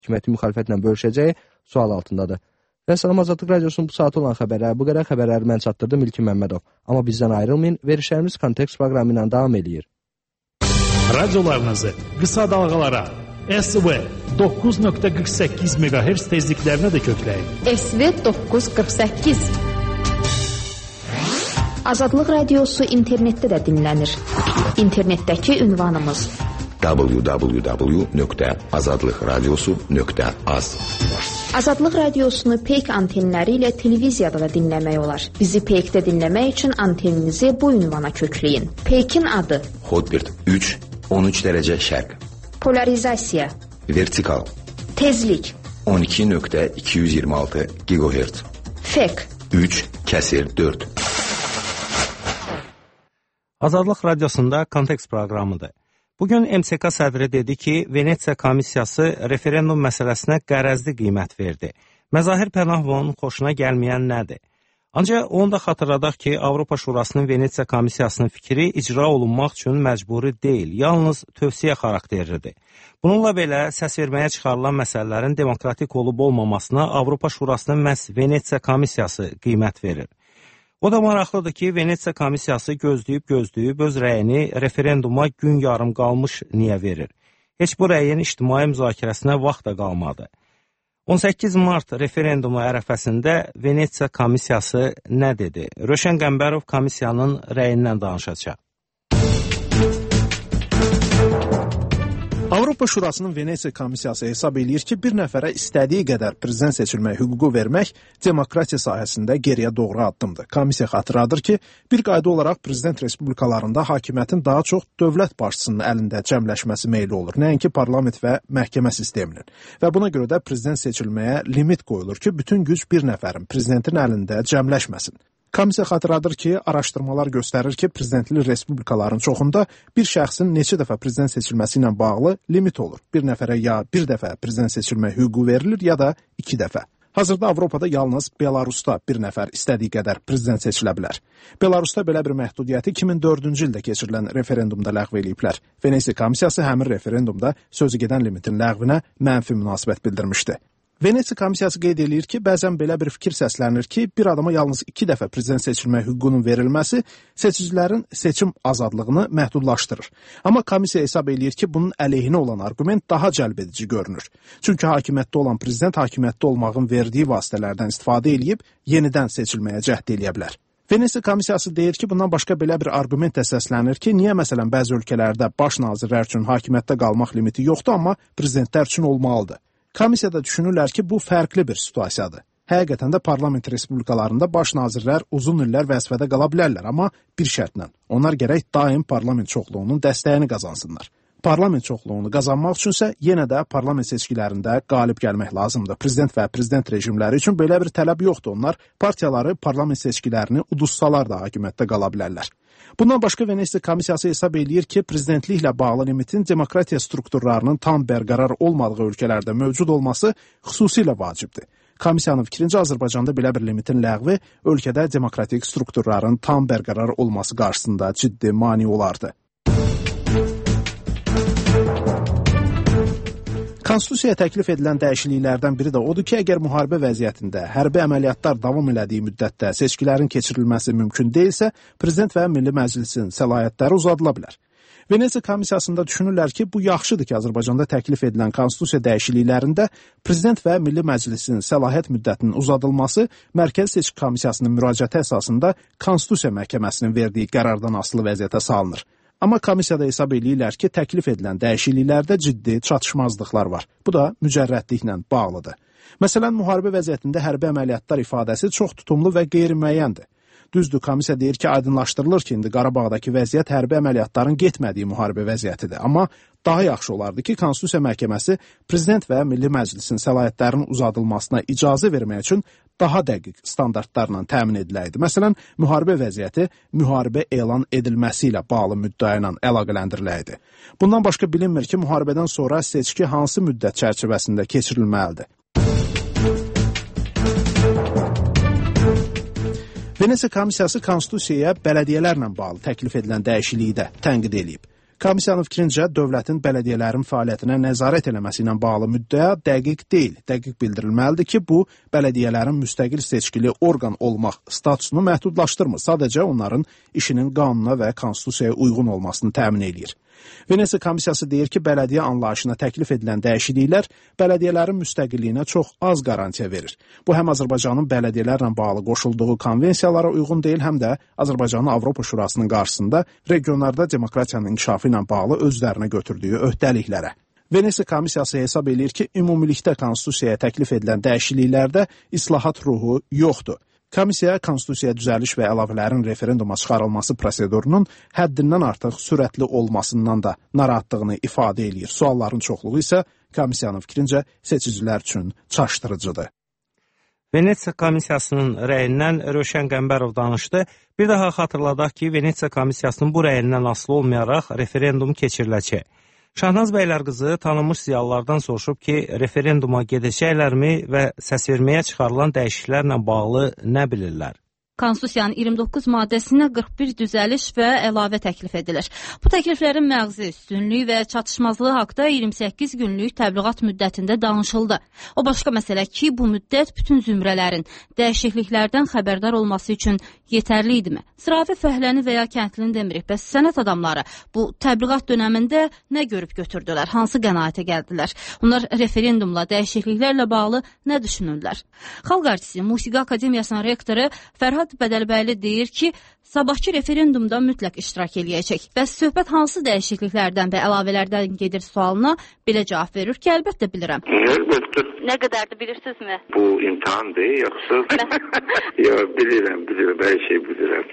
hökuməti müxalifətlə bölüşəcəyi sual altındadır. Və Salam Azadlıq Radiosunun bu saat olan xəbərləri, bu qədər xəbərləri mən çatdırdım İlkin Məmmədov. Amma bizdən ayrılmayın, verişlərimiz Kontekst proqramı ilə davam edir. Radiolarınızı qısa dalğalara SV 9.48 MHz tezliklərinə də kökləyin. SV 948. Azadlıq Radiosu internetdə də dinlənir. İnternetdəki ünvanımız www.azadlıqradiosu.az. Azadlıq Radiosunu Peyk antenləri ilə televiziyada da dinləmək olar. Bizi Peykdə dinləmək üçün anteninizi bu ünvana kökləyin. Peykin adı Hotbird 3, 13 dərəcə şərq. Polarizasiya, Vertikal, tezlik, 12.226 GHz. fek, 3/4. Azadlıq Radiosunda Kontekst proqramıdır. Bugün MSK sədri dedi ki, Venesiya komissiyası referendum məsələsinə qərəzli qiymət verdi. Məzahir Pənahovun xoşuna gəlməyən nədir? Ancaq onu da xatırladaq ki, Avropa Şurasının Venesiya komissiyasının fikri icra olunmaq üçün məcburi deyil, yalnız tövsiyə xarakterlidir. Bununla belə səs verməyə çıxarılan məsələlərin demokratik olub-olmamasına Avropa Şurasının məhz Venesiya komissiyası qiymət verir. O da maraqlıdır ki, Venesiya komissiyası gözləyib öz rəyini referenduma gün yarım qalmış niyə verir? Heç bu rəyin ictimai müzakirəsinə vaxt da qalmadı. 18 mart referendumu ərəfəsində Venesiya komissiyası nə dedi? Röşən Qəmbərov komissiyanın rəyindən danışacaq. Avropa Şurasının Venesiya komissiyası hesab eləyir ki, bir nəfərə istədiyi qədər prezident seçilmək hüququ vermək demokratiya sahəsində geriyə doğru addımdır. Komissiya xatırladır ki, bir qayda olaraq prezident respublikalarında hakimiyyətin daha çox dövlət başçısının əlində cəmləşməsi meyli olur, nəinki parlament və məhkəmə sisteminin. Və buna görə də prezident seçilməyə limit qoyulur ki, bütün güc bir nəfərin prezidentin əlində cəmləşməsin. Komissiya xatırladır ki, araşdırmalar göstərir ki, prezidentli respublikaların çoxunda bir şəxsin neçə dəfə prezident seçilməsi ilə bağlı limit olur. Bir nəfərə ya bir dəfə prezident seçilmə hüququ verilir, ya da 2 dəfə. Hazırda Avropada yalnız Belarusda bir nəfər istədiyi qədər prezident seçilə bilər. Belarusda belə bir məhdudiyyəti 2004-cü ildə keçirilən referendumda ləğv eləyiblər. Venesiya komissiyası həmin referendumda sözü gedən limitin ləğvinə mənfi münasibət bildirmişdi. Venesiya komissiyası qeyd edir ki, bəzən belə bir fikir səslənir ki, bir adama yalnız 2 dəfə prezident seçilmə hüququnun verilməsi seçicilərin seçim azadlığını məhdudlaşdırır. Amma komissiya hesab edir ki, bunun əleyhinə olan arqument daha cəlbedici görünür. Çünki hakimiyyətdə olan prezident hakimiyyətdə olmağın verdiyi vasitələrdən istifadə edib yenidən seçilməyə cəhd eləyə bilər. Venesiya komissiyası deyir ki, bundan başqa belə bir arqument də səslənir ki, niyə məsələn bəzi ölkələrdə baş nazirlər üçün hakimiyyətdə qalmaq limiti yoxdur, amma prezidentlər üçün olmalıdır. Komissiyada düşünürlər ki, bu fərqli bir situasiyadır. Həqiqətən də parlament respublikalarında baş nazirlər uzun illər vəzifədə qala bilərlər, amma bir şərtlə. Onlar gərək daim parlament çoxluğunun dəstəyini qazansınlar. Parlament çoxluğunu qazanmaq üçünsə yenə də parlament seçkilərində qalib gəlmək lazımdır. Prezident və prezident rejimləri üçün belə bir tələb yoxdur. Onlar partiyaları parlament seçkilərini uduzsalar da hakimiyyətdə qala bilərlər. Bundan başqa Venesiya komissiyası hesab eləyir ki, prezidentliklə bağlı limitin demokratiya strukturlarının tam bərqərar olmadığı ölkələrdə mövcud olması xüsusilə vacibdir. Komissiyanın fikrincə Azərbaycanda belə bir limitin ləğvi ölkədə demokratik strukturların tam bərqərar olması qarşısında ciddi mane olardı. Konstitusiyaya təklif edilən dəyişikliklərdən biri də odur ki, əgər müharibə vəziyyətində hərbi əməliyyatlar davam elədiyi müddətdə seçkilərin keçirilməsi mümkün deyilsə, prezident və Milli Məclisin səlahiyyətləri uzadıla bilər. Venesiya komissiyasında düşünürlər ki, bu yaxşıdır ki, Azərbaycanda təklif edilən konstitusiya dəyişikliklərində prezident və Milli Məclisin səlahiyyət müddətinin uzadılması Mərkəzi Seçki Komissiyasının müraciəti əsasında Konstitusiya Məhkəməsinin verdiyi qərardan asılı vəziyyətə salınır. Amma komissiyada hesab eləyirlər ki, təklif edilən dəyişikliklərdə ciddi çatışmazlıqlar var. Bu da mücərrədliklə bağlıdır. Məsələn, müharibə vəziyyətində hərbi əməliyyatlar ifadəsi çox tutumlu və qeyri-müəyyəndir. Düzdür, komissiya deyir ki, aydınlaşdırılır ki, indi Qarabağdakı vəziyyət hərbi əməliyyatların getmədiyi müharibə vəziyyətidir. Amma daha yaxşı olardı ki, Konstitusiya Məhkəməsi prezident və Milli Məclisin səlahiyyətlərinin uzadılmasına icazə vermək üçün daha dəqiq standartlarla təmin ediləydi. Məsələn, müharibə vəziyyəti müharibə elan edilməsi ilə bağlı müddəa ilə əlaqələndiriləydi. Bundan başqa bilinmir ki, müharibədən sonra seçki hansı müddət çərçivəsində keçirilməlidir. Venesiya komissiyası konstitusiyaya bələdiyyələrlə bağlı təklif edilən dəyişikliyi də tənqid edib. Komissiyanın fikrincə, dövlətin bələdiyyələrin fəaliyyətinə nəzarət eləməsi ilə bağlı müddəa dəqiq deyil. Dəqiq bildirilməlidir ki, bu, bələdiyyələrin müstəqil seçkili orqan olmaq statusunu məhdudlaşdırmır. Sadəcə onların işinin qanuna və konstitusiyaya uyğun olmasını təmin edir. Venesiya komissiyası deyir ki, bələdiyyə anlayışına təklif edilən dəyişikliklər bələdiyyələrin müstəqilliyinə çox az qarantiya verir. Bu, həm Azərbaycanın bələdiyyələrlə bağlı qoşulduğu konvensiyalara uyğun deyil, həm də Azərbaycanın Avropa Şurasının qarşısında regionlarda demokratiyanın inkişafı ilə bağlı özlərinə götürdüyü öhdəliklərə. Venesiya komissiyası hesab edir ki, ümumilikdə konstitusiyaya təklif edilən dəyişikliklərdə islahat ruhu yoxdur. Komissiya konstitusiyaya düzəliş və əlavələrin referenduma çıxarılması prosedurunun həddindən artıq sürətli olmasından da narahatlığını ifadə edir. Sualların çoxluğu isə komissiyanın fikrincə seçicilər üçün çaşdırıcıdır. Venesiya komissiyasının rəyindən Rövşən Qəmbərov danışdı. Bir daha xatırladaq ki, Venesiya komissiyasının bu rəyindən asılı olmayaraq referendum keçiriləcək. Şahnaz Bəylərqızı tanınmış ziyalılardan soruşub ki, referenduma gedəcəklərmi və səsverməyə çıxarılan dəyişikliklərlə bağlı nə bilirlər? Konstitusiyanın 29 maddəsinə 41 düzəliş və əlavə təklif edilir. Bu təkliflərin məğzi, üstünlüyü və çatışmazlığı haqda 28 günlük təbliğat müddətində danışıldı. O başqa məsələ ki, bu müddət bütün zümrələrin dəyişikliklərdən xəbərdar olması üçün yetərli idimi? Sıravi fəhləni və ya kəndlini demirik, bəs sənət adamları bu təbliğat dönəmində nə görüb götürdülər, hansı qənaətə gəldilər? Onlar referendumla, dəyişikliklərlə bağlı nə düşünürlər? Xalq artisti, Musiqi Akademiyasının rektoru Fərhad Bədəlbəyli deyir ki, sabahki referendumda mütləq iştirak eləyəcək. Bəs söhbət hansı dəyişikliklərdən və əlavələrdən gedir sualına belə cavab verir ki, əlbəttə bilirəm. Əlbəttə. Nə qədərdir, bilirsinizmi? Bu imtahandır, yoxsa? Yox, bilirəm, hər şey bilirəm.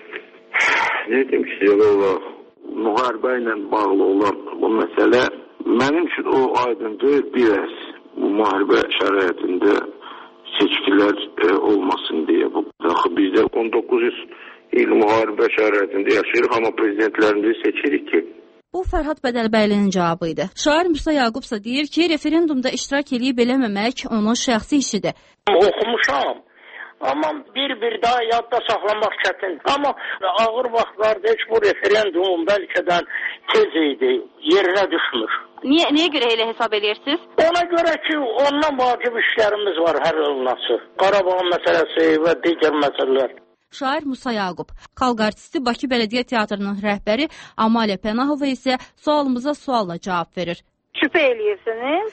Ne deyim ki, müharibə ilə bağlı olan bu məsələ mənim üçün o aydındır, biraz bu müharibə şəraitində seçkilər olmasın deyə. Axı bizdə 1900 il müharibə şəraitində yaşayırıq, amma prezidentlərimizi seçirik ki. Bu Fərhad Bədəlbəylinin cavabı idi. Şair Musa Yaqubsa deyir ki, referendumda iştirak edib eləməmək onun şəxsi işidir. Oxumuşam, amma bir daha yadda saxlamaq çətin. Amma ağır vaxtlarda heç bu referendum bəlkədən tez idi, yerinə düşmür. Niyə görə elə hesab edirsiniz? Ona görə ki, ondan vacib işlərimiz var hər olması. Qarabağ məsələsi və digər məsələlər. Şair Musa Yaqub, xalq artisti Bakı Bələdiyyə Teatrının rəhbəri Amaliya Pənahova isə sualımıza sualla cavab verir. Şübhə eləyirsiniz?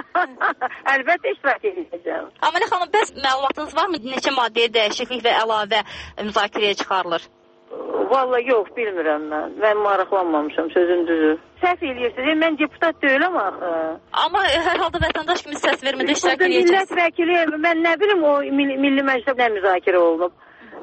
Əlbəttə iştirak edəcəm. Amaliya xanım, bəs məlumatınız varmı? Neçə maddəyə dəyişiklik və əlavə müzakirəyə çıxarılır? Vallahi yox, bilmirəm mən. Mən maraqlanmamışam, sözün düzü. Səhv eləyirsiniz. Mən deputat deyiləm axı. Amma hər halda vətəndaş kimi səs vermədə iştirak edəcəksiniz. Millət vəkili, mən nə bilim o Milli Məclisdə nə müzakirə olunub.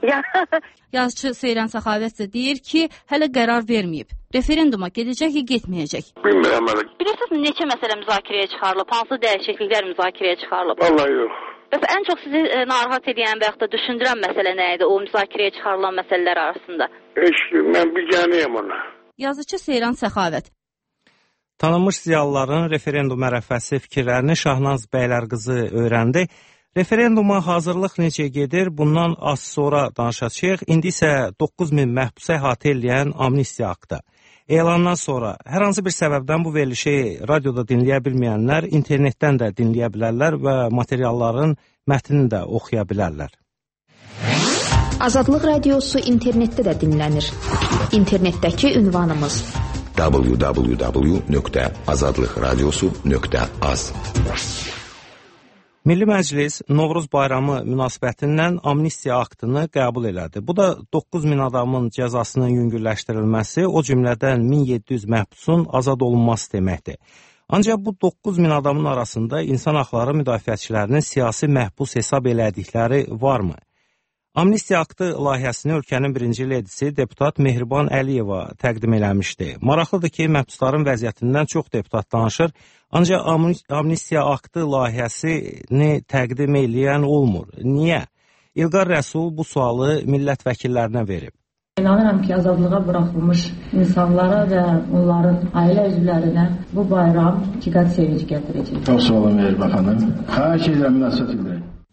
Yazıcı Seyran Səxavət də deyir ki, hələ qərar verməyib. Referenduma gedəcək ya getməyəcək? Bilmirəm. Bilirsiniz neçə məsələ müzakirəyə çıxarılıb? Hansı dəyişikliklər müzakirəyə çıxarılıb? Vallahi yox. Bəs ən çox sizi narahat edən və yaxud da düşündürən məsələ nə idi o müzakirəyə çıxarılan məsələlər arasında? Mən biganəyəm ona. Yazıcı Seyran Səxavət. Tanınmış ziyalıların referendum ərəfəsi fikirlərini Şahnaz Bəylərqızı öyrəndi. Referenduma hazırlıq necə gedir? Bundan az sonra danışacağıq. İndi isə 9000 məhbusa əhatə eləyən amnistiya aktı. Elandan sonra hər hansı bir səbəbdən bu verilişi radioda dinləyə bilməyənlər internetdən də dinləyə bilərlər və materialların mətnini də oxuya bilərlər. Azadlıq Radiosu internetdə də dinlənir. İnternetdəki ünvanımız www.azadlıqradiosu.az. Milli Məclis Novruz bayramı münasibətindən amnistiya aktını qəbul elədi. Bu da 9000 adamın cəzasının yüngülləşdirilməsi, o cümlədən 1700 məhbusun azad olunması deməkdir. Ancaq bu 9000 adamın arasında insan haqları müdafiəçilərinin siyasi məhbus hesab elədikləri varmı? Amnistiya aktı layihəsini ölkənin birinci ledisi deputat Mehriban Əliyeva təqdim eləmişdi. Maraqlıdır ki, məhbusların vəziyyətindən çox deputat danışır, ancaq amnistiya aktı layihəsini təqdim eləyən olmur. Niyə? İlqar Rəsul bu sualı millət vəkillərinə verib. İnanıram ki, azadlığa buraxılmış insanlara və onların ailə üzvlərinə bu bayram ikiqat sevinci gətirəcək. Çox sağ olun Mehriban xanım. Xahiş edirəm münasibət bildirək.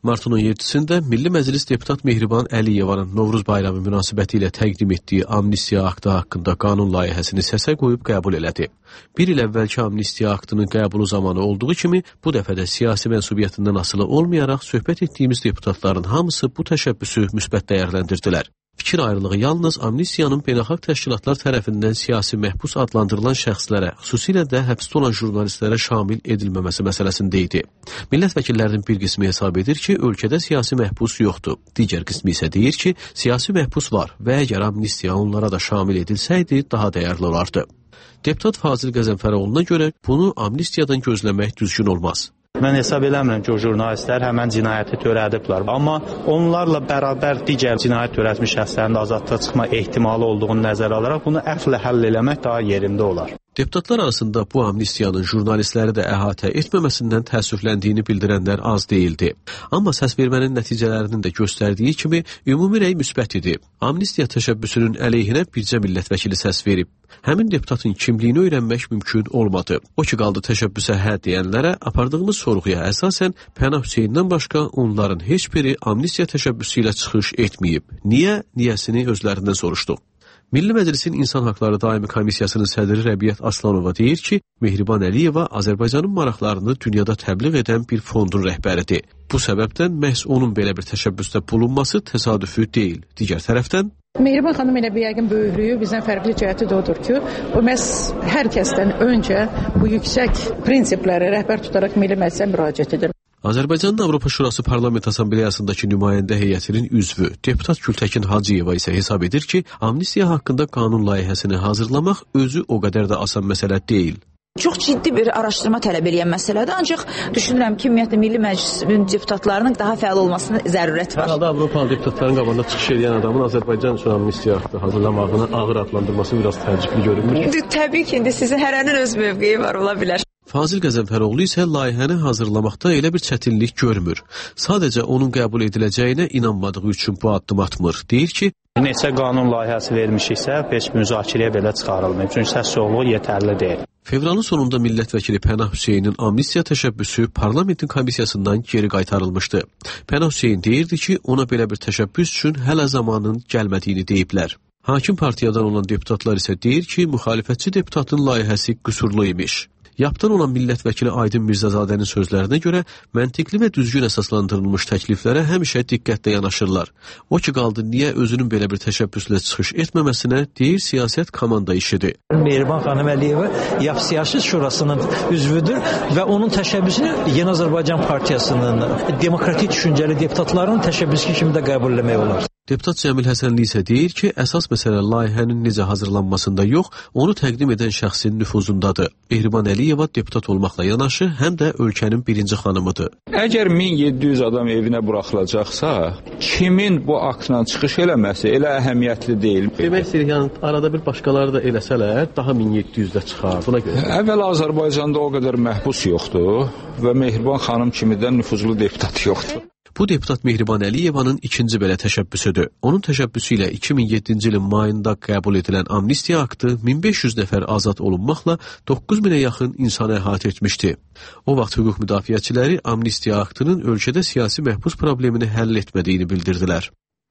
Martın 17-sində Milli Məclis deputat Mehriban Əliyevanın Novruz bayramı münasibəti ilə təqdim etdiyi amnistiya aktı haqqında qanun layihəsini səsə qoyub qəbul elədi. Bir il əvvəlki amnistiya aktının qəbulu zamanı olduğu kimi bu dəfə də siyasi mənsubiyyətindən asılı olmayaraq söhbət etdiyimiz deputatların hamısı bu təşəbbüsü müsbət dəyərləndirdilər. Fikir ayrılığı yalnız amnistiyanın beynəlxalq təşkilatlar tərəfindən siyasi məhbus adlandırılan şəxslərə, xüsusilə də həbsdə olan jurnalistlərə şamil edilməməsi məsələsində idi. Millət vəkillərinin bir qismi hesab edir ki, ölkədə siyasi məhbus yoxdur. Digər qismi isə deyir ki, siyasi məhbus var və əgər amnistiya onlara da şamil edilsəydi, daha dəyərli olardı. Deputat Fazil Qəzənfəroğlu'na görə bunu amnistiyadan gözləmək düzgün olmaz. Mən hesab eləmirəm ki, o jurnalistlər həmən cinayəti törədiblər. Amma onlarla bərabər digər cinayət törətmiş şəxslərin də azadlığa çıxma ehtimalı olduğunu nəzərə alaraq bunu əfvlə həll eləmək daha yerində olar. Deputatlar arasında bu amnistiyanın jurnalistləri də əhatə etməməsindən təəssüfləndiyini bildirənlər az deyildi. Amma səsvermənin nəticələrinin də göstərdiyi kimi ümumi rəy müsbət idi. Amnistiya təşəbbüsünün əleyhinə bircə millət vəkili səs verib. Həmin deputatın kimliyini öyrənmək mümkün olmadı. O ki qaldı təşəbbüsə hə deyənlərə apardığımız sorğuya əsasən Pənah Hüseynindən başqa onların heç biri amnistiya təşəbbüsü ilə çıxış etməyib. Niyəsini özlərindən soruşduq. Milli Məclisin İnsan Haqları Daimi Komissiyasının sədri Rəbiyyət Aslanova deyir ki, Mehriban Əliyeva Azərbaycanın maraqlarını dünyada təbliğ edən bir fondun rəhbəridir. Bu səbəbdən məhz onun belə bir təşəbbüsdə bulunması təsadüfü deyil. Digər tərəfdən Mehriban xanım elə bir yəqin böyüklüyü bizdən fərqli cəhəti də odur ki, o məhz hər kəsdən öncə bu yüksək prinsipləri rəhbər tutaraq Milli Məclisə müraciət edir. Azərbaycanın Avropa Şurası Parlament Assambleyasındakı nümayəndə heyətinin üzvü, deputat Gültəkin Hacıyeva isə hesab edir ki, amnistiya haqqında qanun layihəsini hazırlamaq özü o qədər də asan məsələ deyil. Çox ciddi bir araşdırma tələb edən məsələdir, ancaq düşünürəm ki, ümumiyyətlə Milli Məclisin deputatlarının daha fəal olmasına zərurət var. Hər halda Avropalı deputatların qabağında çıxış edən adamın Azərbaycan üçün amnistiya haqqı hazırlamağını ağır adlandırması biraz təəccüblü görünmür. Təbii ki, indi sizin hərənin öz mövqeyi var, ola bilər. Fazil Qəzənfəroğlu isə layihəni hazırlamaqda elə bir çətinlik görmür. Sadəcə onun qəbul ediləcəyinə inanmadığı üçün bu addım atmır. Deyir ki, neçə qanun layihəsi vermişiksə, heç müzakirəyə belə çıxarılmayıb. Çünki səs çoxluğu yetərli deyil. Fevralın sonunda millət vəkili Pənah Hüseynin amnistiya təşəbbüsü parlamentin komissiyasından geri qaytarılmışdı. Pənah Hüseyn deyirdi ki, ona belə bir təşəbbüs üçün hələ zamanın gəlmədiyini deyiblər. Hakim partiyadan olan deputatlar isə deyir ki, müxalifətçi deputatın layihəsi qüsurlu imiş. Yaptan olan millət vəkili Aydın Mirzazadənin sözlərinə görə məntiqli və düzgün əsaslandırılmış təkliflərə həmişə diqqətlə yanaşırlar. O ki qaldı niyə özünün belə bir təşəbbüslə çıxış etməməsinə deyir siyasət komanda işidir. Mehriban xanım Əliyeva YAP Siyasi Şurasının üzvüdür və onun təşəbbüsünü Yeni Azərbaycan Partiyasının demokratik düşüncəli deputatlarının təşəbbüsü kimi də qəbul etmək olar. Deputat Cəmil Həsənli isə deyir ki, əsas məsələ layihənin necə hazırlanmasında yox, onu təqdim edən şəxsin nüfuzundadır. Mehriban Əliyeva deputat olmaqla yanaşı, həm də ölkənin birinci xanımıdır. Əgər 1700 adam evinə buraxılacaqsa, kimin bu aktla çıxış eləməsi elə əhəmiyyətli deyil. Demək istəyir, yəni arada bir başqaları da eləsələr, daha 1700-də çıxar. Buna görə. Əvvəl Azərbaycanda o qədər məhbus yoxdur və Mehriban xanım kimidən nüfuzlu deputat yoxdur. Bu deputat Mehriban Əliyevanın ikinci belə təşəbbüsüdür. Onun təşəbbüsü ilə 2007-ci ilin mayında qəbul edilən amnistiya aktı 1500 nəfər azad olunmaqla 9000-ə yaxın insanı əhatə etmişdi. O vaxt hüquq müdafiəçiləri amnistiya aktının ölkədə siyasi məhbus problemini həll etmədiyini bildirdilər.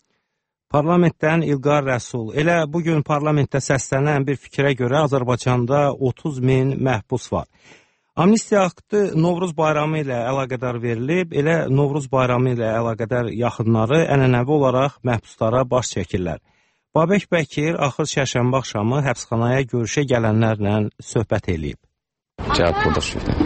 Parlamentdən İlqar Rəsul. Elə bugün parlamentdə səslənən bir fikrə görə Azərbaycanda 30 min məhbus var. Amnistiya aktı Novruz bayramı ilə əlaqədar verilib, elə Novruz bayramı ilə əlaqədar yaxınları ənənəvi olaraq məhbuslara baş çəkirlər. Babək Bəkir axır çərşənbə axşamı həbsxanaya görüşə gələnlərlə söhbət eləyib. Cəhət burada söhbət.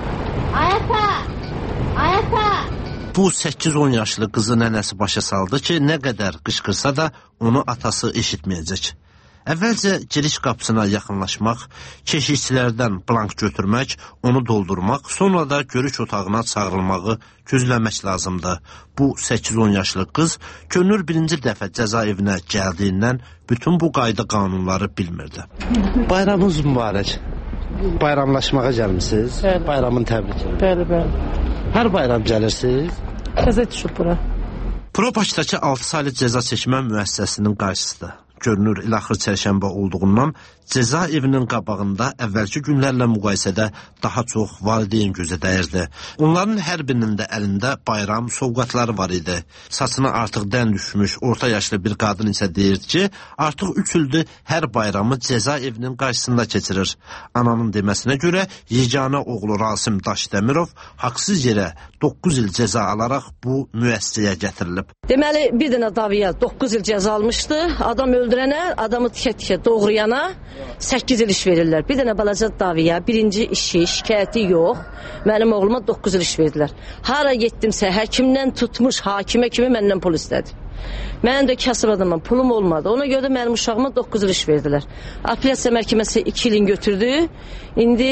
Bu 8-10 yaşlı qızı nənəsi başa saldı ki, nə qədər qışqırsa da onu atası eşitməyəcək. Əvvəlcə giriş qapısına yaxınlaşmaq, keşikçilərdən blank götürmək, onu doldurmaq, sonra da görüş otağına çağırılmağı gözləmək lazımdır. Bu 8-10 yaşlı qız könül birinci dəfə cəza evinə gəldiyindən bütün bu qayda qanunları bilmirdi. Bayramınız mübarək. Bayramlaşmağa gəlmişsiniz. Bayramın təbrik edir. Bəli. Hər bayram gəlirsiniz. Təzə düşüb bura. Propakdakı 6 saylı cəza çəkmə müəssisəsinin qarşısıdır. görünür il axır çərşənbə olduğundan cəza evinin qabağında əvvəlki günlərlə müqayisədə daha çox valideyn gözə dəyirdi. Onların hər birinin də əlində bayram sovqatları var idi. Saçına artıq dən düşmüş orta yaşlı bir qadın isə deyirdi ki, artıq 3 ildir hər bayramı cəza evinin qarşısında keçirir. Ananın deməsinə görə yeganə oğlu Rasim Daşdəmirov haqsız yerə 9 il cəza alaraq bu müəssisəyə gətirilib. Deməli, bir dənə davaya 9 il cəza almışdı. Adam öldürənə, adamı tikə-tikə doğrayana 8 il iş verirlər. Bir dənə balaca davaya, birinci işi, şikayəti yox. Mənim oğluma 9 il iş verdilər. Hara getdimsə, həkimdən tutmuş, hakimə kimi məndən pul istədi. Mənim də kasıb adamım, pulum olmadı. Ona görə də mənim uşağıma 9 il iş verdilər. Apellyasiya məhkəməsi 2 ilin götürdü. İndi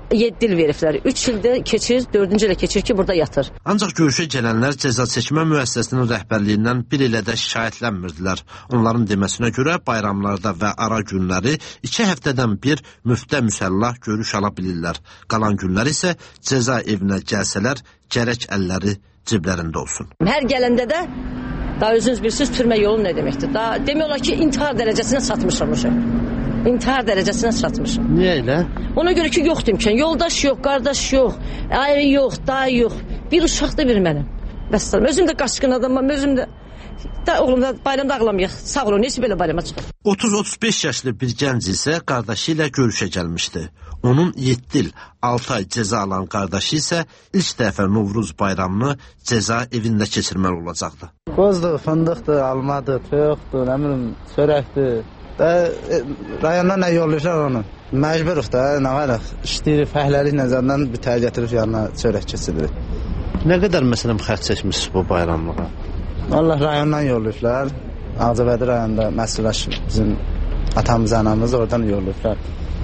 7 il veriblər. 3 ildə keçir, 4-cü ilə keçir ki, burada yatır. Ancaq görüşə gələnlər cəza çəkmə müəssisəsinin rəhbərliyindən bir ilə də şikayətlənmirdilər. Onların deməsinə görə bayramlarda və ara günləri 2 həftədən bir müftə müsəllah görüş ala bilirlər. Qalan günlər isə cəza evinə gəlsələr, gərək əlləri ciblərində olsun. Hər gələndə də daha özünüz bilirsiniz, türmə yolu nə deməkdir? Daha demək olar ki, intihar dərəcəsinə çatmışam. İntihar dərəcəsinə çatmışam. Niyə elə? Ona görə ki, yoxdur imkan. Yoldaş yox, qardaş yox, ayrı yox, dayı yox. Bir uşaq da bir mənim. Vəssalam. Özüm də qaçqın adamam, özüm də. Oğlum da bayramda ağlamayaq. Sağ olun, neyse belə bayrama çıxır. 30-35 yaşlı bir gənc isə qardaşı ilə görüşə gəlmişdi. Onun 7 il, 6 ay cəza alan qardaşı isə ilk dəfə Novruz bayramını cəza evində keçirməli olacaqdı. Qozdur, fındıqdır, almadır, toyuqdur, nə bilim, çörəkdir. Rayondan nə yollayırlar onu? Məcburuq da, nə varıq? İşləyirik, fəhləlik nəzərdən bir tər gətirib yanına çörək keçiririk. Nə qədər məsələn xərc çəkmişsiniz bu bayramlığa? Allah rayondan yollayırlar. Ağcabədi rayonunda məsələş bizim atamız, anamız oradan yollayırlar.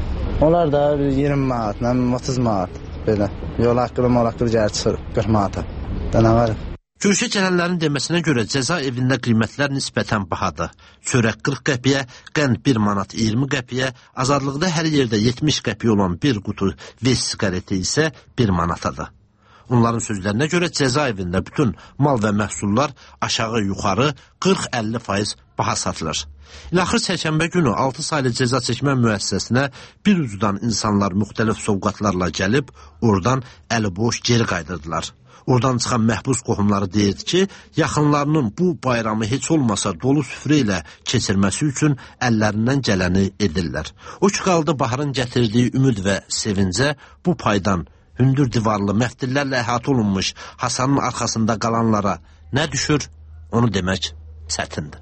Onlar da 20 manat, 30 manat belə. Yol haqqı, mol haqqı gəlir çıxır 40 manata. Nə varıq? Görüşə gələnlərin deməsinə görə cəza evində qiymətlər nisbətən bahadır. Çörək 40 qəpiyə, qənd 1 manat 20 qəpiyə, azadlıqda hər yerdə 70 qəpiyə olan bir qutu ves siqareti isə 1 manatadır. Onların sözlərinə görə cəza evində bütün mal və məhsullar aşağı-yuxarı 40-50% baha satılır. İlaxır çərşənbə günü 6 saylı cəza çəkmə müəssisəsinə bir ucudan insanlar müxtəlif sovqatlarla gəlib, oradan əli boş geri qaydırdılar. Oradan çıxan məhbus qohumları deyirdi ki, yaxınlarının bu bayramı heç olmasa dolu süfrə ilə keçirməsi üçün əllərindən gələni edirlər. O ki qaldı baharın gətirdiyi ümid və sevincə bu paydan hündür divarlı məftillərlə əhatə olunmuş Hasanın arxasında qalanlara nə düşür, onu demək çətindir.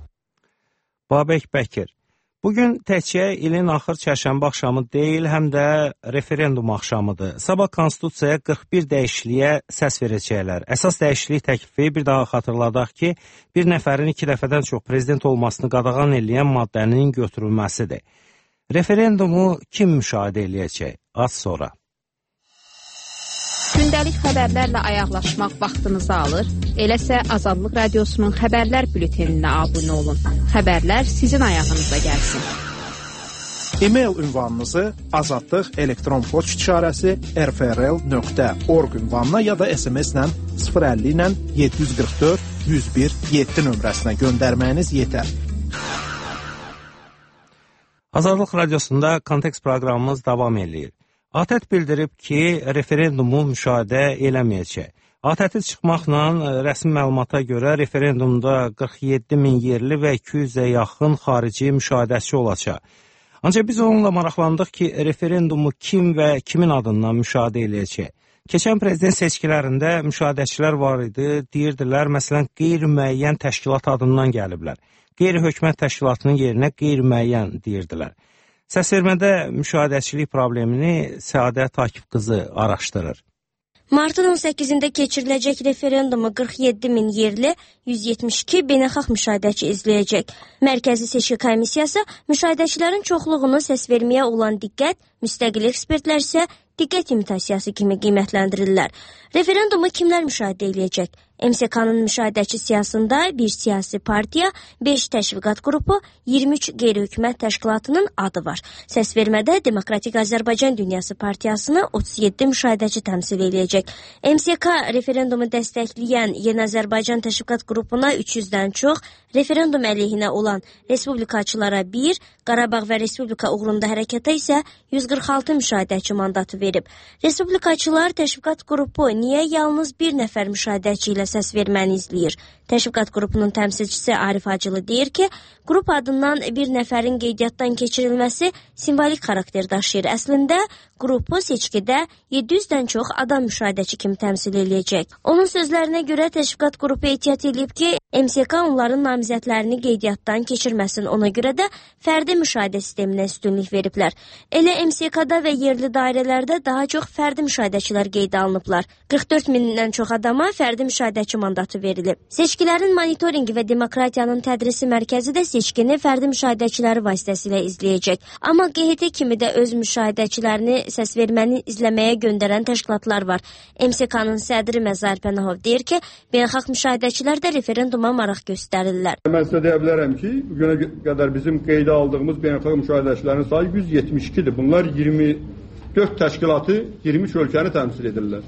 Babək Bəkir, bugün təkcə ilin axır çərşənbə axşamı deyil, həm də referendum axşamıdır. Sabah Konstitusiyaya 41 dəyişikliyə səs verəcəklər. Əsas dəyişiklik təklifi bir daha xatırladaq ki, bir nəfərin 2 dəfədən çox prezident olmasını qadağan eləyən maddənin götürülməsidir. Referendumu kim müşahidə eləyəcək? Az sonra. Gündəlik xəbərlərlə ayaqlaşmaq vaxtınızı alır. Eləsə Azadlıq Radiosunun xəbərlər bülteninə abunə olun. Xəbərlər sizin ayağınıza gəlsin. E-mail ünvanınızı azadlıq elektron poçt işarəsi rfrl.org ünvanına ya da SMS-lə 050 ilə 744 101 7 nömrəsinə göndərməyiniz yetər. Azadlıq Radiosunda Kontekst proqramımız davam edir. ATƏT bildirib ki, referendumu müşahidə eləməyəcək. ATƏT-i çıxmaqla rəsmi məlumata görə referendumda 47 min yerli və 200-ə yaxın xarici müşahidəçi olacaq. Ancaq biz onunla maraqlandıq ki, referendumu kim və kimin adından müşahidə eləyəcək. Keçən prezident seçkilərində müşahidəçilər var idi, deyirdilər, məsələn, qeyri-müəyyən təşkilat adından gəliblər. Qeyri-hökumət təşkilatının yerinə qeyri-müəyyən deyirdilər. Səsvermədə müşahidəçilik problemini Səadət Akif qızı araşdırır. Martın 18-də keçiriləcək referendumu 47 min yerli, 172 beynəlxalq müşahidəçi izləyəcək. Mərkəzi Seçki Komissiyası müşahidəçilərin çoxluğunu səsverməyə olan diqqət, müstəqil ekspertlər isə diqqət imitasiyası kimi qiymətləndirirlər. Referendumu kimlər müşahidə eləyəcək? MSK-nın müşahidəçi siyasında bir siyasi partiya, 5 təşviqat qrupu, 23 qeyri-hökumət təşkilatının adı var. Səsvermədə Demokratik Azərbaycan Dünyası partiyasını 37 müşahidəçi təmsil edəcək. MSK referendumu dəstəkləyən Yeni Azərbaycan təşviqat qrupuna 300-dən çox, referendum əleyhinə olan respublikaçılara 1, Qarabağ və Respublika uğrunda hərəkata isə 146 müşahidəçi mandatı verib. Respublikaçılar təşviqat qrupu niyə yalnız bir nəfər müşahidəçi ilə səs verməni izləyir? Təşviqat qrupunun təmsilçisi Arif Hacılı deyir ki, qrup adından bir nəfərin qeydiyyatdan keçirilməsi simvolik xarakter daşıyır. Əslində, qrupu seçkidə 700-dən çox adam müşahidəçi kimi təmsil edəcək. Onun sözlərinə görə təşviqat qrupu ehtiyat edib ki, MSK onların namizədlərini qeydiyyatdan keçirməsin. Ona görə də fərdi müşahidə sisteminə üstünlük veriblər. Elə MSK-da və yerli dairələrdə daha çox fərdi müşahidəçilər qeydə alınıblar. 44 mindən çox adama fərdi müşahidəçi mandatı verilib. Seçkilərin monitoringi və demokratiyanın tədrisi mərkəzi də seçkini fərdi müşahidəçiləri vasitəsilə izləyəcək. Amma QHT kimi də öz müşahidəçilərini səsverməni izləməyə göndərən təşkilatlar var. MSK-nın sədri Məzahir Pənahov deyir ki, beynəlxalq müşahidəçilər də referenduma maraq göstərirlər. Mən sizə deyə bilərəm ki, bugünə qədər bizim qeydə aldığımız beynəlxalq müşahidəçilərin sayı 172-dir. Bunlar 24 təşkilatı, 23 ölkəni təmsil edirlər.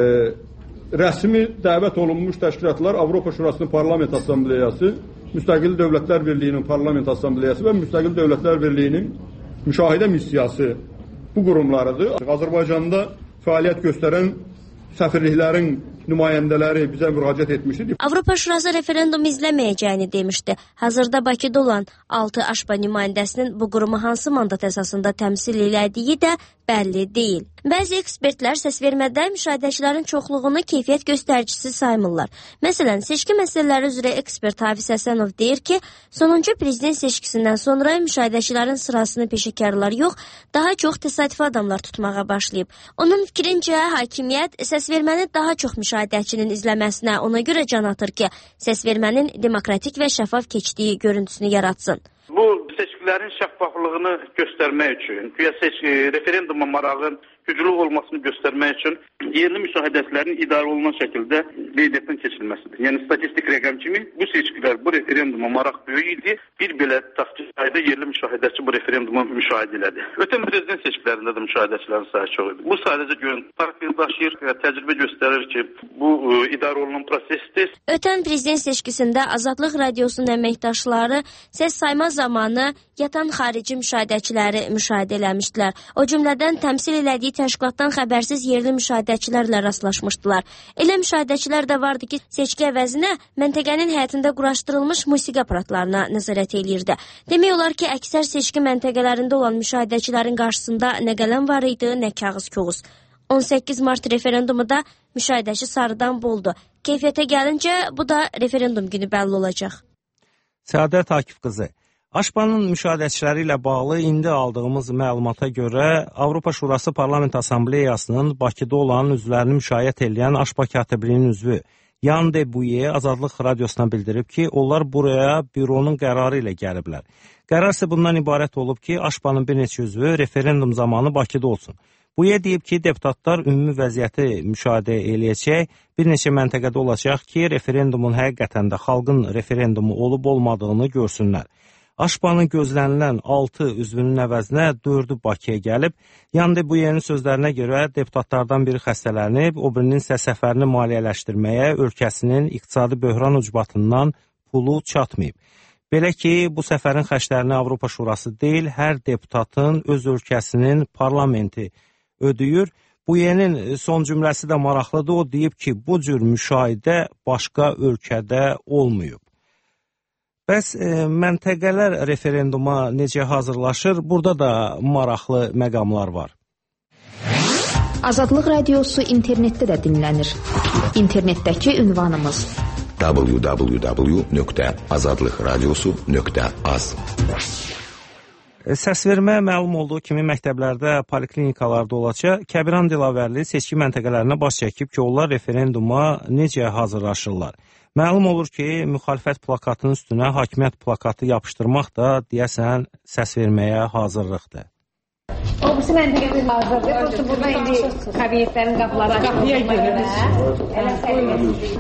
Rəsmi dəvət olunmuş təşkilatlar Avropa Şurasının Parlament Assambleyası, Müstəqil Dövlətlər Birliyinin Parlament Assambleyası və Müstəqil Dövlətlər Birliyinin müşahidə missiyası bu qurumlarıdır. Azərbaycanda fəaliyyət göstərən səfirliklərin nümayəndələri bizə müraciət etmişdi. Avropa Şurası referendum izləməyəcəyini demişdi. Hazırda Bakıda olan 6 AŞPA nümayəndəsinin bu qurumu hansı mandat əsasında təmsil elədiyi də bəlli deyil. Bəzi ekspertlər səsvermədə müşahidəçilərin çoxluğunu keyfiyyət göstəricisi saymırlar. Məsələn, seçki məsələləri üzrə ekspert Hafiz Həsənov deyir ki, sonuncu prezident seçkisindən sonra müşahidəçilərin sırasını peşəkarlar yox, daha çox təsadüfi adamlar tutmağa başlayıb. Onun fikrincə, hakimiyyət səsverməni daha çox müşahidəçinin izləməsinə ona görə can atır ki, səsvermənin demokratik və şəffaf keçdiyi görüntüsünü yaratsın. Bu seçkilərin şəffaflığını göstərmək üçün, referenduma marağın güclü olmasını göstərmək üçün yerli müşahidəçilərin idarə olunan şəkildə qeydiyyatdan keçirilməsidir. Yəni statistik rəqəm kimi bu seçkilər, bu referenduma maraq böyük idi. Bir belə təxminən sayda yerli müşahidəçi bu referendumu müşahidə elədi. Ötən prezident seçkilərində də müşahidəçilərin sayı çox idi. Bu sadəcə görüntü fərqli daşıyır və təcrübə göstərir ki, bu idarə olunan prosesdir. Ötən prezident seçkisində Azadlıq Radiosunun əməkdaşları səs sayma zamanı yatan xarici müşahidəçiləri müşahidə eləmişdilər. O cümlədən təmsil elədiyi təşkilatdan xəbərsiz yerli müşahidəçilərlə rastlaşmışdılar. Elə müşahidəçilər də vardı ki, seçki əvəzinə məntəqənin həyətində quraşdırılmış musiqi aparatlarına nəzarət eləyirdi. Demək olar ki, əksər seçki məntəqələrində olan müşahidəçilərin qarşısında nə qələm var idi, nə kağız kağız. 18 mart referendumu da müşahidəçi sarıdan boldu. Keyfiyyətə gəlincə, bu da referendum günü bəlli olacaq. Səadət Akif qızı. AŞPA-nın müşahidəçiləri ilə bağlı indi aldığımız məlumata görə Avropa Şurası Parlament Assambleyasının Bakıda olan üzvlərini müşayiət edən AŞPA katibliyinin üzvü Yan De Buye Azadlıq Radiosuna bildirib ki, onlar buraya büronun qərarı ilə gəliblər. Qərar isə bundan ibarət olub ki, AŞPA-nın bir neçə üzvü referendum zamanı Bakıda olsun. Buye deyib ki, deputatlar ümumi vəziyyəti müşahidə eləyəcək, bir neçə məntəqədə olacaq ki, referendumun həqiqətən də xalqın referendumu olub-olmadığını görsünlər. AŞPA-nın gözlənilən 6 üzvünün əvəzinə 4-ü Bakıya gəlib. Yanda bu yeni sözlərinə görə deputatlardan biri xəstələnib, o birinin isə səfərini maliyyələşdirməyə ölkəsinin iqtisadi böhran ucbatından pulu çatmayıb. Belə ki, bu səfərin xərclərini Avropa Şurası deyil, hər deputatın öz ölkəsinin parlamenti ödəyir. Bu yenin son cümləsi də maraqlıdır. O deyib ki, bu cür müşahidə başqa ölkədə olmayıb. Bəs məntəqələr referenduma necə hazırlaşır? Burada da maraqlı məqamlar var. Azadlıq Radiosu internetdə də dinlənir. İnternetdəki ünvanımız www.azadlıqradiosu.az. Səsvermə məlum olduğu kimi məktəblərdə, poliklinikalarda olacaq. Kəbiran Dilavərli seçki məntəqələrinə baş çəkib ki, onlar referenduma necə hazırlaşırlar. Məlum olur ki, müxalifət plakatının üstünə hakimiyyət plakatı yapışdırmaq da deyəsən səsverməyə hazırlıqdır. O, bu məntəqəmiz hazırdır. Burada indi kabinetlərin qapıları qapıya girilir.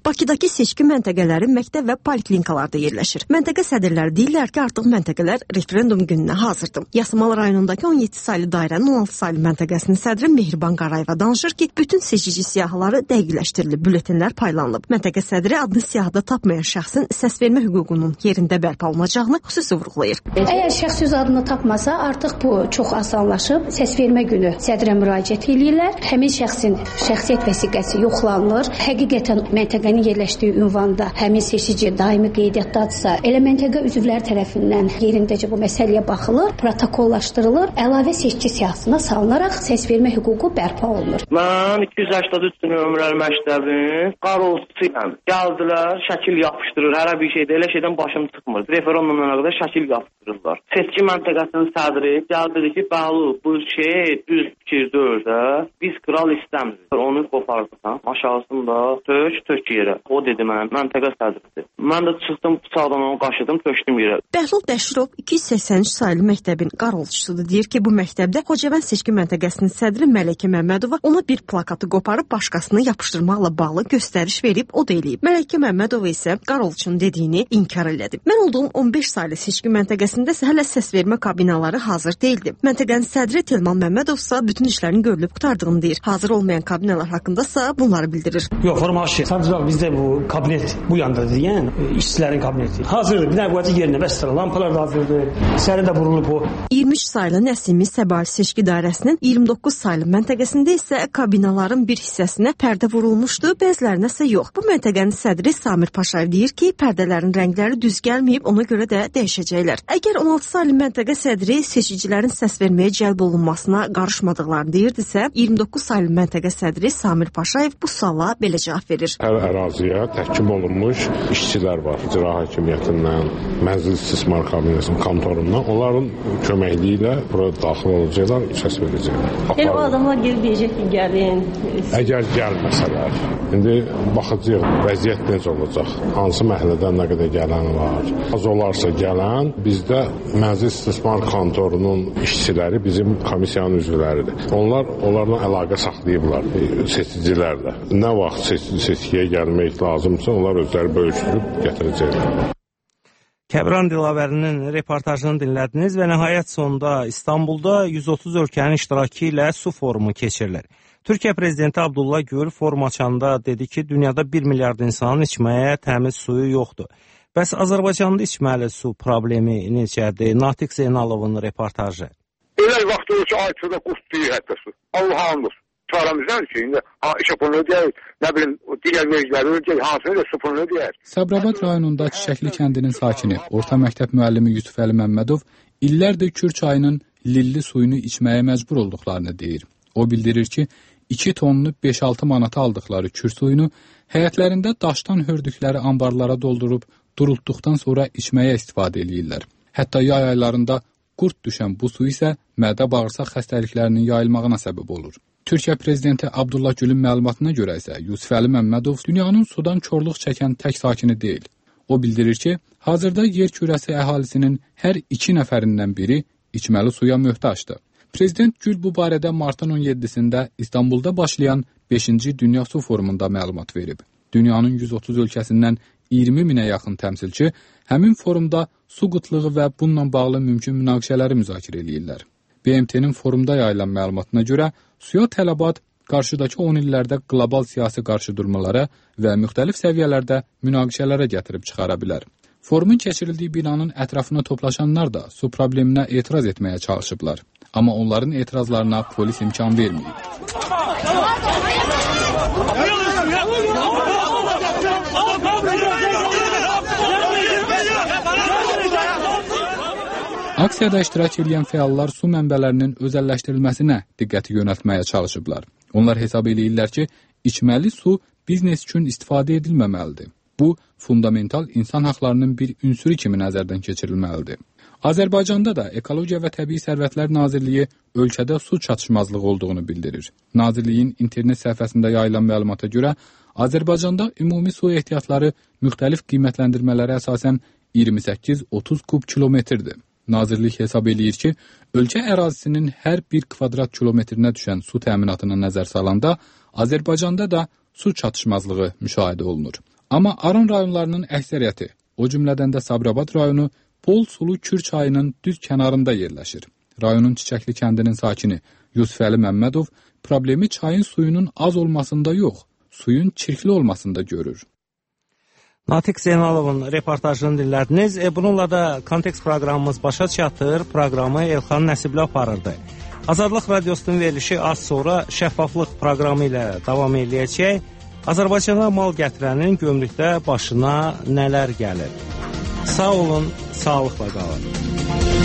Bakıdakı seçki məntəqələri məktəb və poliklinikalarda yerləşir. Məntəqə sədrləri deyirlər ki, artıq məntəqələr referendum gününə hazırdır. Yasamal rayonundakı 17 saylı dairənin 16 saylı məntəqəsinin sədri Mehriban Qarayeva danışır ki, bütün seçici siyahıları dəqiqləşdirilib, bülletenlər paylanılıb. Məntəqə sədri adını siyahıda tapmayan şəxsin səsvermə hüququnun yerində bərpa olunacağını xüsusi vurğulayır. Əgər şəxs öz adını tapmasa, artıq bu çox asanlaşıb. Səsvermə günü sədrə müraciət edirlər. Həmin şəxsin şəxsiyyət vəsiqəsi yoxlanılır. Həqiqətən məntəqənin yerləşdiyi ünvanda həmin seçici daimi qeydiyyatdadırsa, elə məntəqə üzvləri tərəfindən yerindəcə bu məsələyə baxılır, protokollaşdırılır, əlavə seçici siyahısına salınaraq səsvermə hüququ bərpa olunur. Mən 283 nömrəli məktəbin qarolçusuyam. Gəldilər, şəkil yapışdırır, hər bir şeydə elə şeydən başım çıxmır. Referendumdan qədər şəkil yapışdırırlar. Seçki məntəqəsinin sədri gəldi ki, bəli, bu şey düz fikir deyil də. Biz kral istəmirik. Onu qopardıqdan aşağısında tök yerə. O dedi mənə, məntəqə sədridir. Mən də çıxdım, bıçaqdan onu qaşıdım, tökdüm yerə. Bəhlul Bəşirov 283 saylı məktəbin qarolçusudur. Deyir ki, bu məktəbdə Xocavənd seçki məntəqəsinin sədri Mələkə Məmmədova ona bir plakatı qoparıb başqasını yapışdırmaqla bağlı göstəriş verib, o da eləyib. Mələkə Məmmədova isə qarolçunun dediyini inkar elədi. Mən olduğum 15 saylı seçki məntəqəsində hələ səsvermə kabinaları hazır deyildi. Məntəqənin sədri Telman Məmmədovsa bütün işlərin görülüb qurtardığını deyir. Hazır olmayan kabinalar haqqındasa bunları bildirir. Yox, formal şey. Sadəcə bizdə bu kabinet bu yanda deyən işçilərin kabineti. Hazırdır. Bir dənə qoyacaq yerinə. Bəs lampalar da hazırdır. Səri də vurulub o. 23 saylı Nəsimi Səbali seçki dairəsinin 29 saylı məntəqəsində isə kabinaların bir hissəsinə pərdə vurulmuşdu, bəzilərinə isə yox. Bu məntəqənin sədri Samir Paşayev deyir ki, pərdələrin rəngləri düz gəlməyib, ona görə də dəyişəcəklər. Əgər 16 saylı məntəqə sədri seçicilərin səs verməyə cəlb olunmasına qarışmadıqlarını deyirdisə, 29 saylı məntəqə sədri Samir Paşayev bu suala belə cavab verir. Hər əraziyə təhkim olunmuş işçilər var. İcra hakimiyyətindən, Məclis İstismar Kabinetinin kontorundan. Onların köməkliyi ilə bura daxil olacaqlar, səs verəcəklər. Yəni o adamlar gelib deyəcək ki, gəlin. Əgər gəlməsələr, indi baxacağıq vəziyyət necə olacaq. Hansı məhəllədən nə qədər gələn var. Az olarsa gələn, bizdə Məclis İstismar kontorunun işçiləri bizim komissiyanın üzvləridir. Onlarla əlaqə saxlayıblar seçicilərlə. Nə vaxt seçkiyə gəlmək lazımsa, onlar özləri bölüşdürüb gətirəcəklər. Kəbran Dilavərinin reportajını dinlədiniz və nəhayət sonunda İstanbulda 130 ölkənin iştirakı ilə su forumu keçirilir. Türkiyə prezidenti Abdullah Gül forum açanda dedi ki, dünyada 1 milyard insanın içməyə təmiz suyu yoxdur. Bəs Azərbaycanda içməli su problemi necədir? Natiq Zeynalovun reportajı. Elə vaxt olur ki, ay suda qustuyur hətta su. Allah'ın olsun. Çağıramızdan ki, indi işapını deyək, nə bilim, digər meclisləri ödəyək, hansını da sıfırını deyək. Sabirabad rayonunda Çiçəkli kəndinin sakini, orta məktəb müəllimi Yusuf Əli Məmmədov illərdir Kür çayının lilli suyunu içməyə məcbur olduqlarını deyir. O bildirir ki, 2 tonunu 5-6 manata aldıqları Kür suyunu həyətlərində daşdan hördükləri anbarlara doldurub durultduqdan sonra içməyə istifadə edirlər. Hətta yay aylarında qurd düşən bu su isə mədə-bağırsaq xəstəliklərinin yayılmağına səbəb olur. Türkiyə prezidenti Abdullah Gülün məlumatına görə isə Yusuf Əli Məmmədov dünyanın sudan korluq çəkən tək sakini deyil. O bildirir ki, hazırda yer kürəsi əhalisinin hər 2 nəfərindən biri içməli suya möhtacdır. Prezident Gül bu barədə martın 17-sində İstanbulda başlayan 5-ci Dünya Su Forumunda məlumat verib. Dünyanın 130 ölkəsindən 20 minə yaxın təmsilçi həmin forumda su qıtlığı və bununla bağlı mümkün münaqişələri müzakirə edirlər. BMT-nin forumda yayılan məlumatına görə suya tələbat qarşıdakı 10 illərdə qlobal siyasi qarşıdurmalara və müxtəlif səviyyələrdə münaqişələrə gətirib çıxara bilər. Forumun keçirildiyi binanın ətrafına toplaşanlar da su probleminə etiraz etməyə çalışıblar. Amma onların etirazlarına polis imkan verməyib. Aksiyada iştirak edən fəallar su mənbələrinin özəlləşdirilməsinə diqqəti yönəltməyə çalışıblar. Onlar hesab edirlər ki, içməli su biznes üçün istifadə edilməməlidir. Bu, fundamental insan haqlarının bir ünsürü kimi nəzərdən keçirilməlidir. Azərbaycanda da Ekologiya və Təbii Sərvətlər Nazirliyi ölkədə su çatışmazlığı olduğunu bildirir. Nazirliyin internet səhifəsində yayılan məlumata görə, Azərbaycanda ümumi su ehtiyatları müxtəlif qiymətləndirmələrə əsasən 28-30 kub kilometrdir. Nazirlik hesab eləyir ki, ölkə ərazisinin hər 1 kvadrat kilometrinə düşən su təminatına nəzər salanda, Azərbaycanda da su çatışmazlığı müşahidə olunur. Amma Aran rayonlarının əksəriyyəti, o cümlədən də Sabirabad rayonu bol sulu Kür çayının düz kənarında yerləşir. Rayonun Çiçəkli kəndinin sakini Yusufəli Məmmədov problemi çayın suyunun az olmasında yox, suyun çirkli olmasında görür. Natiq Zeynalovun reportajını dinlədiniz. Bununla da Kontekst proqramımız başa çatır. Proqramı Elxan Nəsibli aparırdı. Azadlıq Radiosunun verilişi az sonra şəffaflıq proqramı ilə davam edəcək. Azərbaycana mal gətirənin gömrükdə başına nələr gəlir? Sağ olun, sağlıqla qalın.